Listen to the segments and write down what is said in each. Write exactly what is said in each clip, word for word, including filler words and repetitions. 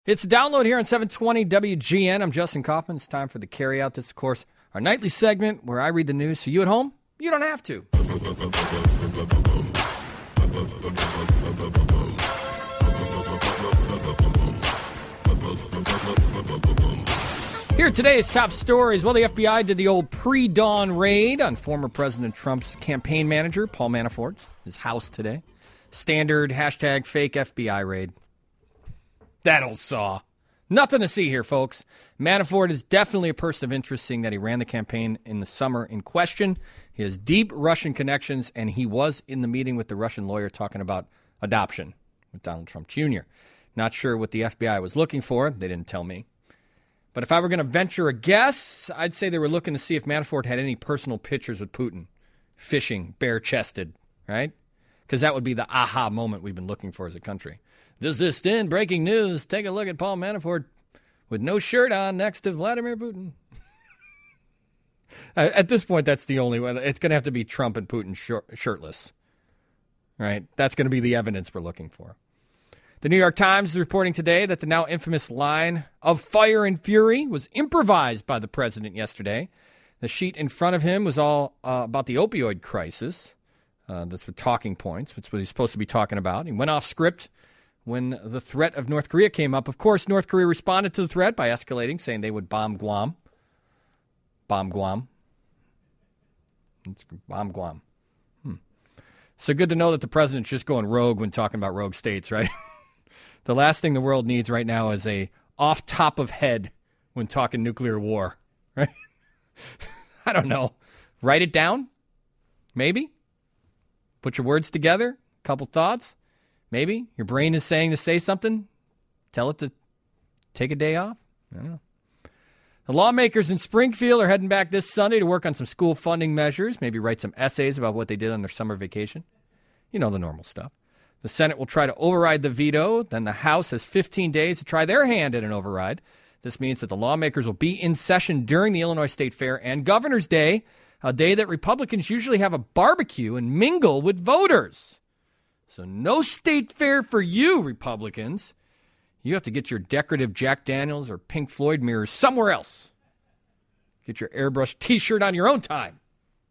It's a download here on seven twenty W G N. I'm Justin Kaufman. It's time for the Carry Out. This, of course, our nightly segment where I read the news so you at home, you don't have to. Here are today's top stories. Well, the F B I did the old pre-dawn raid on former President Trump's campaign manager, Paul Manafort, his house today. Standard hashtag fake F B I raid. That old saw. Nothing to see here, folks. Manafort is definitely a person of interest, seeing that he ran the campaign in the summer in question. He has deep Russian connections, and he was in the meeting with the Russian lawyer talking about adoption with Donald Trump Junior Not sure what the F B I was looking for. They didn't tell me. But if I were going to venture a guess, I'd say they were looking to see if Manafort had any personal pictures with Putin. Fishing, bare-chested, right? Because that would be the aha moment we've been looking for as a country. This is in breaking news. Take a look at Paul Manafort with no shirt on next to Vladimir Putin. At this point, that's the only way. It's going to have to be Trump and Putin short, shirtless, right? That's going to be the evidence we're looking for. The New York Times is reporting today that the now infamous line of fire and fury was improvised by the president yesterday. The sheet in front of him was all uh, about the opioid crisis. Uh, that's the talking points, which is what he's supposed to be talking about. He went off script when the threat of North Korea came up. Of course, North Korea responded to the threat by escalating, saying they would bomb Guam. Bomb Guam. It's bomb Guam. Hmm. So good to know that the president's just going rogue when talking about rogue states, right? The last thing the world needs right now is a off top of head when talking nuclear war, right? I don't know. Write it down? Maybe? Put your words together? Couple thoughts? Maybe your brain is saying to say something. Tell it to take a day off. I don't know. The lawmakers in Springfield are heading back this Sunday to work on some school funding measures. Maybe write some essays about what they did on their summer vacation. You know, the normal stuff. The Senate will try to override the veto. Then the House has fifteen days to try their hand at an override. This means that the lawmakers will be in session during the Illinois State Fair and Governor's Day, a day that Republicans usually have a barbecue and mingle with voters. So no state fair for you, Republicans. You have to get your decorative Jack Daniels or Pink Floyd mirrors somewhere else. Get your airbrush T-shirt on your own time.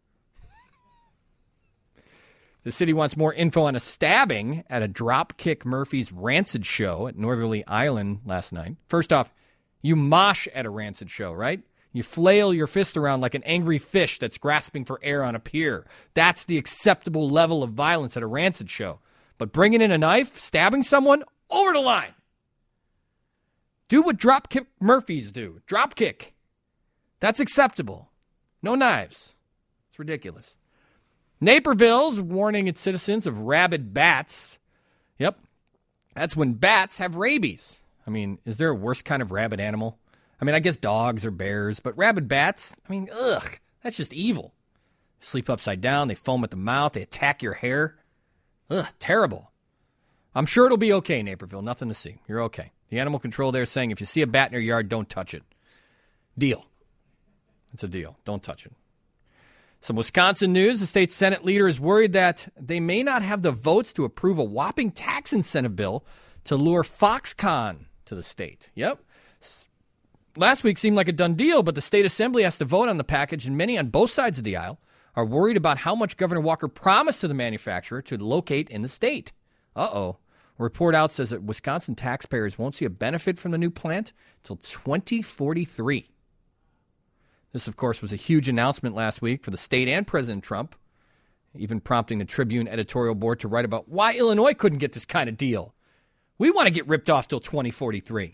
The city wants more info on a stabbing at a Dropkick Murphys Rancid show at Northerly Island last night. First off, you mosh at a Rancid show, right? You flail your fist around like an angry fish that's grasping for air on a pier. That's the acceptable level of violence at a Rancid show. But bringing in a knife, stabbing someone, over the line. Do what Dropkick Murphys do. Dropkick. That's acceptable. No knives. It's ridiculous. Naperville's warning its citizens of rabid bats. Yep. That's when bats have rabies. I mean, is there a worse kind of rabid animal? I mean, I guess dogs or bears, but rabid bats, I mean, ugh, that's just evil. Sleep upside down, they foam at the mouth, they attack your hair. Ugh, terrible. I'm sure it'll be okay, Naperville. Nothing to see. You're okay. The animal control there is saying if you see a bat in your yard, don't touch it. Deal. It's a deal. Don't touch it. Some Wisconsin news. The state Senate leader is worried that they may not have the votes to approve a whopping tax incentive bill to lure Foxconn to the state. Yep. Last week seemed like a done deal, but the state assembly has to vote on the package, and many on both sides of the aisle are worried about how much Governor Walker promised to the manufacturer to locate in the state. Uh-oh. A report out says that Wisconsin taxpayers won't see a benefit from the new plant until twenty forty-three. This, of course, was a huge announcement last week for the state and President Trump, even prompting the Tribune editorial board to write about why Illinois couldn't get this kind of deal. We want to get ripped off till twenty forty-three.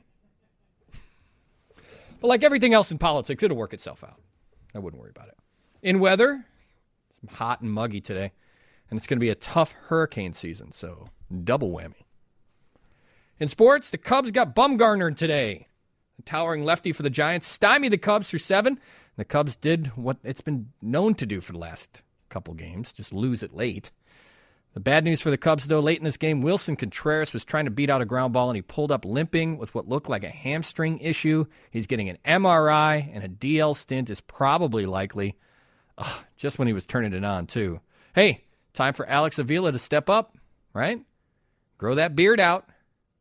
But like everything else in politics, it'll work itself out. I wouldn't worry about it. In weather, it's hot and muggy today, and it's going to be a tough hurricane season, so double whammy. In sports, the Cubs got Bumgarner today. The towering lefty for the Giants stymied the Cubs through seven. The Cubs did what it's been known to do for the last couple games, just lose it late. The bad news for the Cubs, though, late in this game, Wilson Contreras was trying to beat out a ground ball, and he pulled up limping with what looked like a hamstring issue. He's getting an M R I, and a D L stint is probably likely. Ugh, just when he was turning it on, too. Hey, time for Alex Avila to step up, right? Grow that beard out.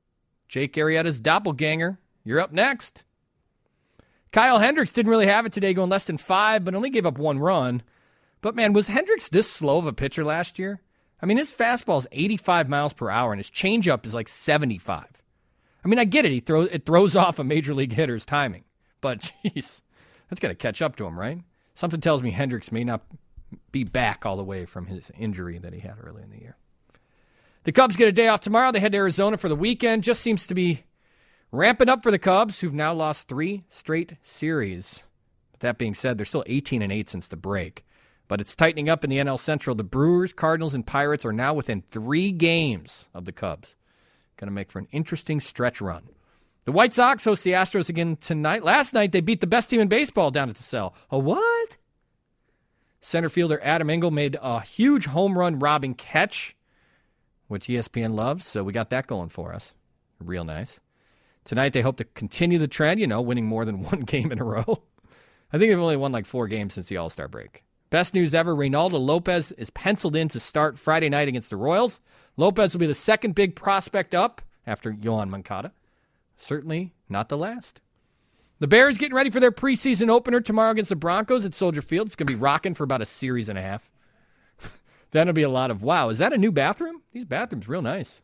Jake Arrieta's doppelganger. You're up next. Kyle Hendricks didn't really have it today, going less than five, but only gave up one run. But, man, was Hendricks this slow of a pitcher last year? I mean, his fastball is eighty-five miles per hour, and his changeup is like seventy-five. I mean, I get it. He throws it throws off a major league hitter's timing. But, jeez, that's got to catch up to him, right? Something tells me Hendricks may not be back all the way from his injury that he had early in the year. The Cubs get a day off tomorrow. They head to Arizona for the weekend. Just seems to be ramping up for the Cubs, who've now lost three straight series. But that being said, they're still eighteen and eight since the break. But it's tightening up in the N L Central. The Brewers, Cardinals, and Pirates are now within three games of the Cubs. Going to make for an interesting stretch run. The White Sox host the Astros again tonight. Last night, they beat the best team in baseball down at the Cell. A what? Center fielder Adam Engel made a huge home run robbing catch, which E S P N loves, so we got that going for us. Real nice. Tonight, they hope to continue the trend, you know, winning more than one game in a row. I think they've only won like four games since the All-Star break. Best news ever, Reynaldo Lopez is penciled in to start Friday night against the Royals. Lopez will be the second big prospect up after Yohan Moncada. Certainly not the last. The Bears getting ready for their preseason opener tomorrow against the Broncos at Soldier Field. It's going to be rocking for about a series and a half. That'll be a lot of, wow, is that a new bathroom? These bathrooms real nice.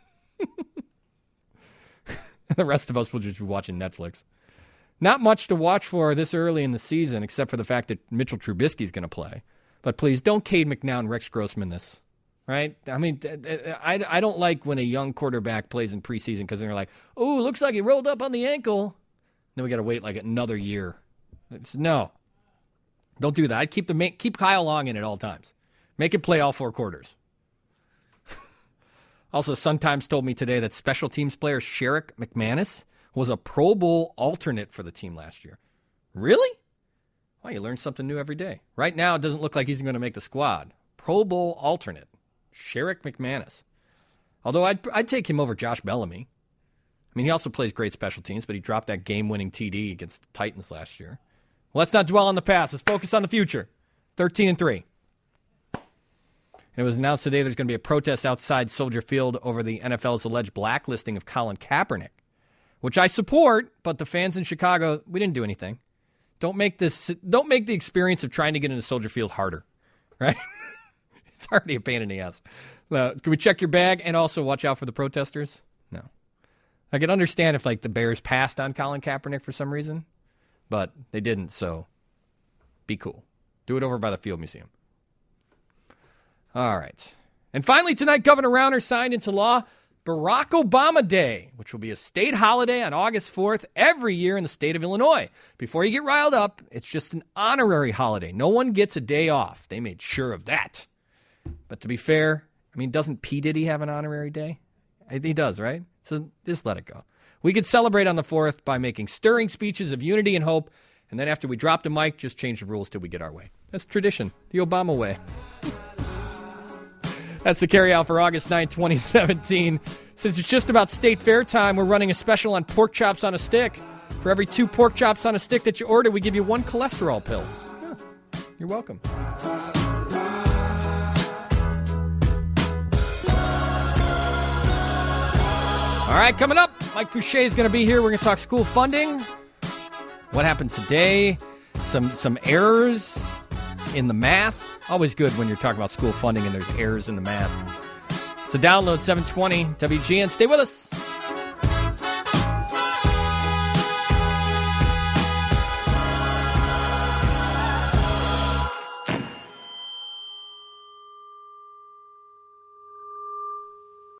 The rest of us will just be watching Netflix. Not much to watch for this early in the season, except for the fact that Mitchell Trubisky is going to play. But please, don't Cade McNown, Rex Grossman this, right? I mean, I, I don't like when a young quarterback plays in preseason because they're like, oh, looks like he rolled up on the ankle. Then we got to wait like another year. It's, no, don't do that. I'd keep, the, keep Kyle Long in at all times. Make it play all four quarters. Also, Sun Times told me today that special teams player Sherrick McManus was a Pro Bowl alternate for the team last year. Really? Well, you learn something new every day. Right now, it doesn't look like he's going to make the squad. Pro Bowl alternate, Sherrick McManus. Although I'd, I'd take him over Josh Bellamy. I mean, he also plays great special teams, but he dropped that game-winning T D against the Titans last year. Well, let's not dwell on the past. Let's focus on the future. thirteen and three. And it was announced today there's going to be a protest outside Soldier Field over the N F L's alleged blacklisting of Colin Kaepernick, which I support, but the fans in Chicago, we didn't do anything. Don't make this. Don't make the experience of trying to get into Soldier Field harder, right? It's already a pain in the ass. Uh, can we check your bag and also watch out for the protesters? No. I can understand if like the Bears passed on Colin Kaepernick for some reason, but they didn't, so be cool. Do it over by the Field Museum. All right. And finally tonight, Governor Rauner signed into law Barack Obama Day, which will be a state holiday on August fourth every year in the state of Illinois. Before you get riled up, it's just an honorary holiday. No one gets a day off. They made sure of that. But to be fair, I mean, doesn't P. Diddy have an honorary day? He does, right? So just let it go. We could celebrate on the fourth by making stirring speeches of unity and hope, and then after we drop the mic, just change the rules till we get our way. That's tradition, the Obama way. That's the carry-out for August ninth, twenty seventeen. Since it's just about State Fair time, we're running a special on pork chops on a stick. For every two pork chops on a stick that you order, we give you one cholesterol pill. Yeah, you're welcome. All right, coming up, Mike Fouché is going to be here. We're going to talk school funding, what happened today, some some errors in the math. Always good when you're talking about school funding and there's errors in the math. So download seven twenty W G N. Stay with us.